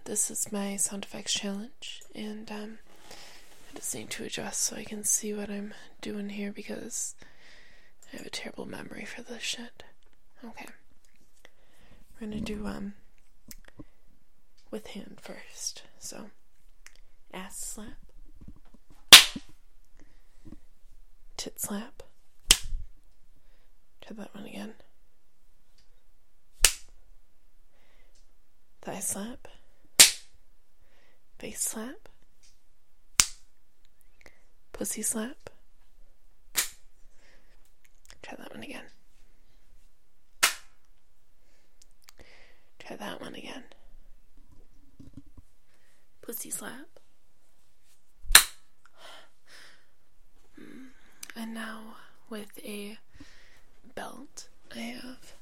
this is my sound effects challenge, and I just need to adjust so I can see what I'm doing here because I have a terrible memory for this shit. Okay. We're gonna do, with hand first. So, ass slap, tit slap, try that one again, thigh slap, face slap, pussy slap, try that one again, try that one again, pussy slap, and now with a belt I have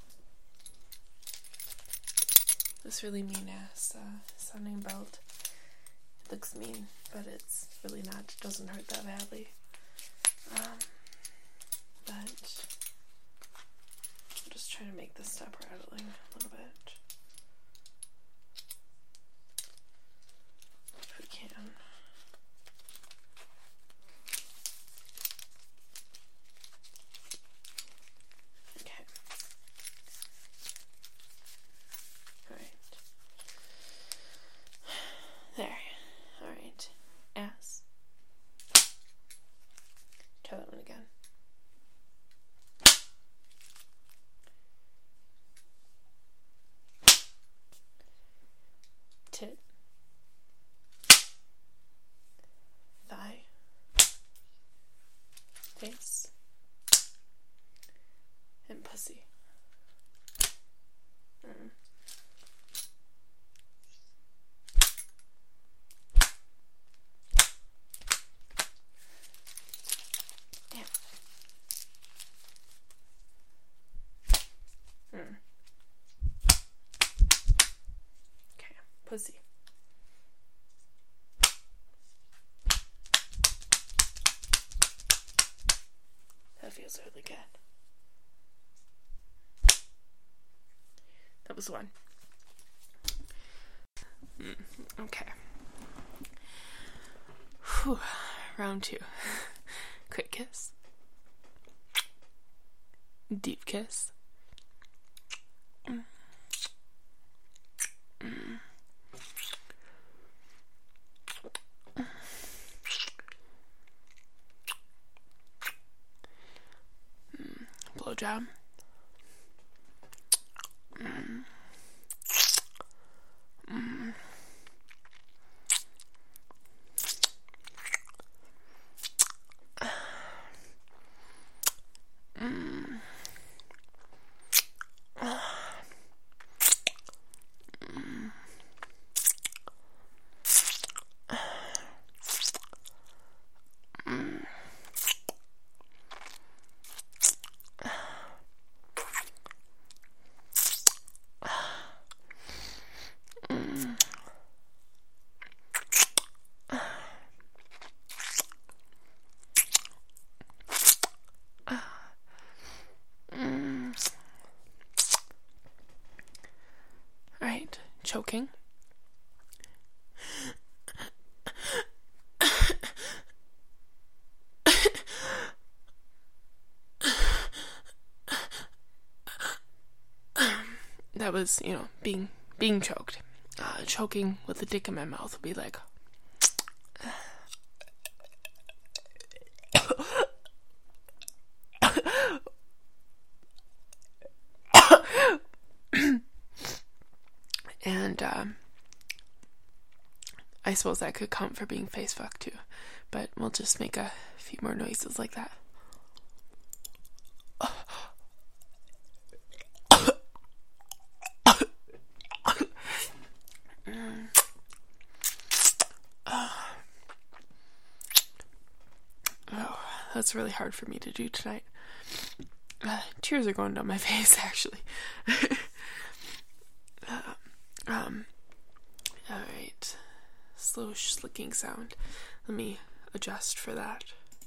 this really mean ass sounding belt. It looks mean, but it's really not. It doesn't hurt that badly. But I'll just try to make this stop rattling a little bit. If we can. Okay. Alright. There. Alright. Ass. Try that one again. Tit. Thigh. Face. And pussy. Okay, pussy. That feels really good. That was one. Okay. Whew. Round two. Quick kiss. Deep kiss. Blowjob. Alright, choking. That was, being choked. Choking with a dick in my mouth would be like... And, I suppose that could count for being face fucked too. But we'll just make a few more noises like that. Oh, that's really hard for me to do tonight. Tears are going down my face, actually. Alright. Slow slicking sound. Let me adjust for that.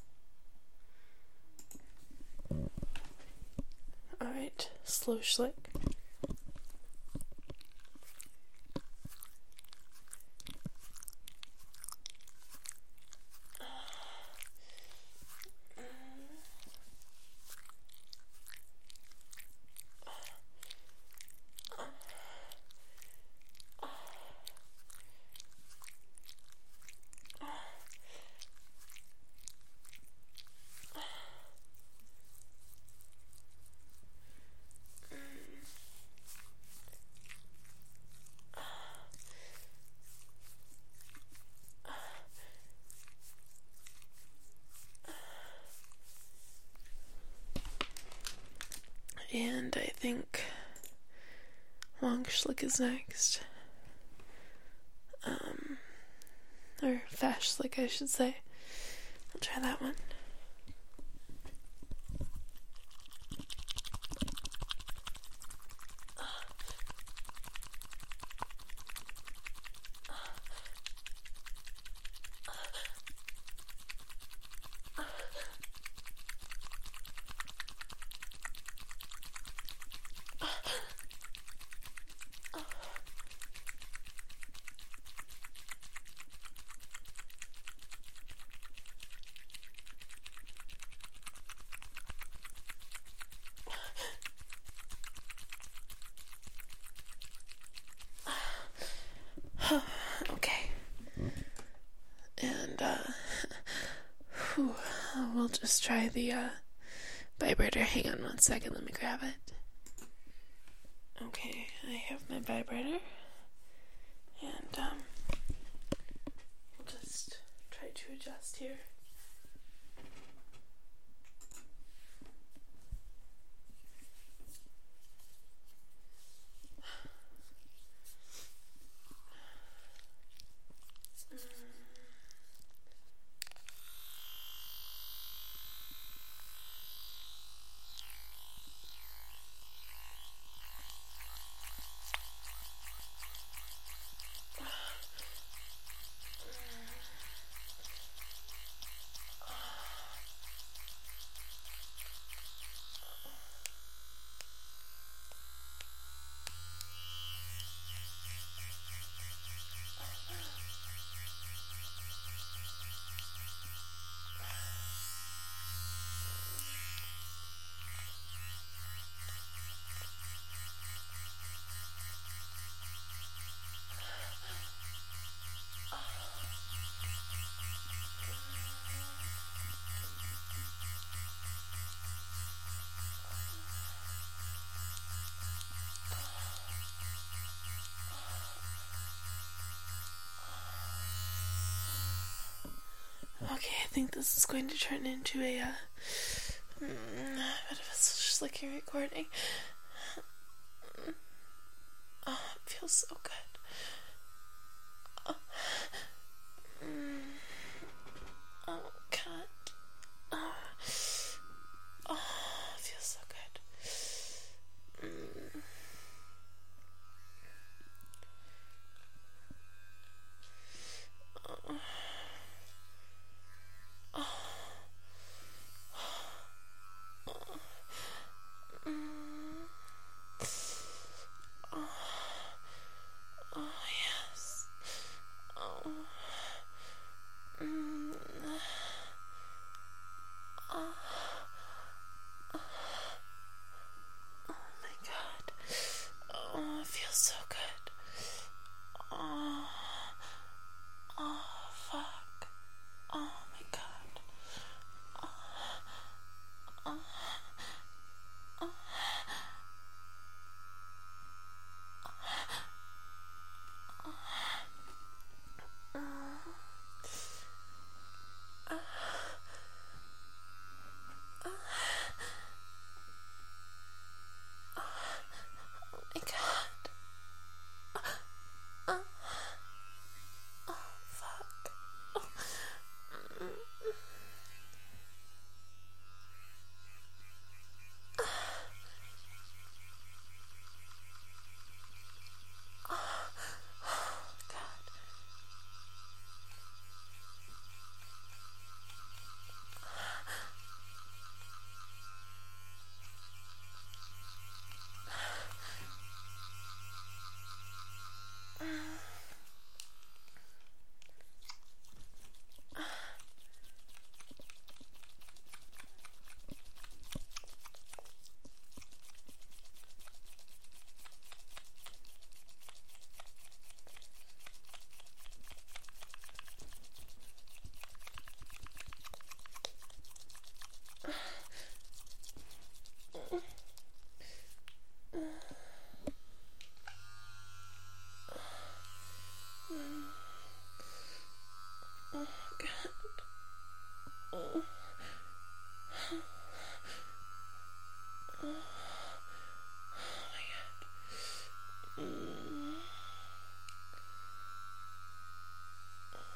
Alright. Slow slick. think long schlick is next. Or fast schlick, I should say. I'll try that one. Okay. And, we'll just try the, vibrator. Hang on 1 second, let me grab it. Okay, I have my vibrator. And, we'll just try to adjust here. Okay, I think this is going to turn into a bit of a slicking recording. Oh, it feels so good. Oh, God. Oh, it feels so good. Feels so good. Oh, fuck. Oh my God.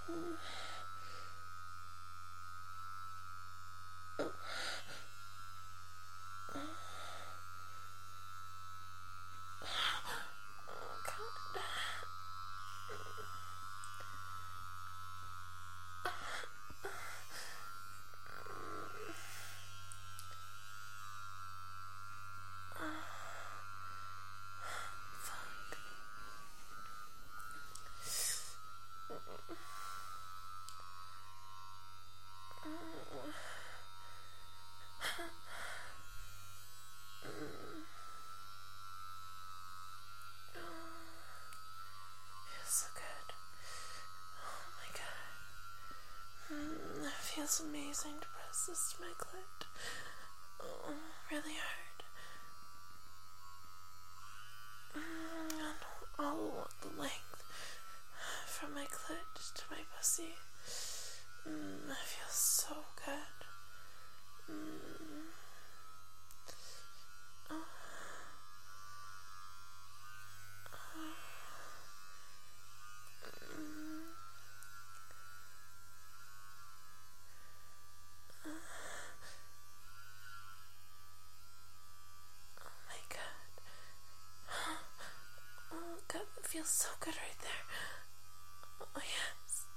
So good. Oh my god. It feels amazing to press this to my clit. Oh, really hard. And all the length from my clit to my pussy. That feels so good. God, it feels so good right there. Oh, yes.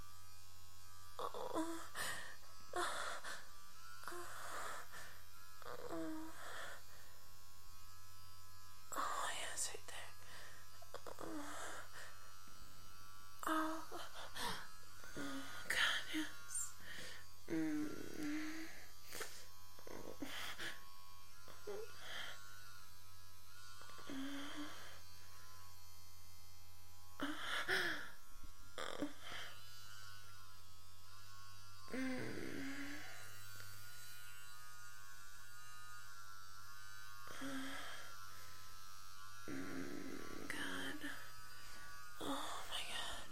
Oh, yes, right there. Oh, God, yes. God. Oh my God.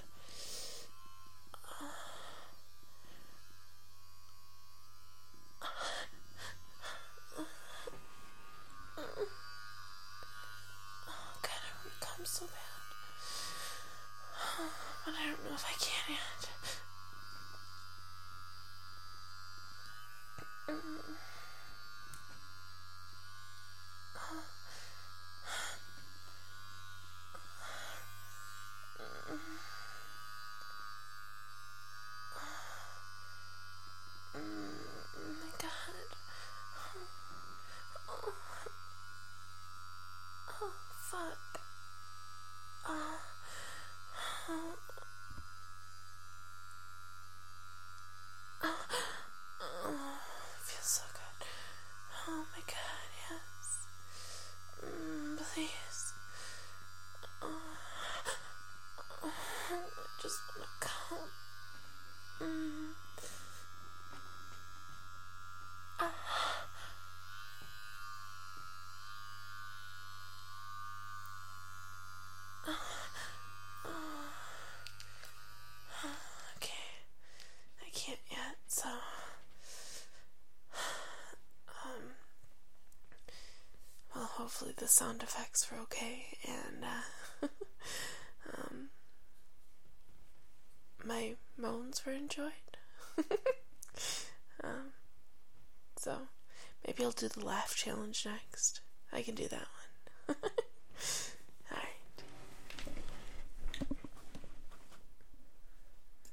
Oh God, I want to come so bad. But I don't know if I can yet. Oh my God. Oh, fuck. It feels so good. Oh my God, yes. Please. I just want to come. Okay. I can't yet, so well, hopefully the sound effects were okay, and my moans were enjoyed. So maybe I'll do the laugh challenge next. I can do that one.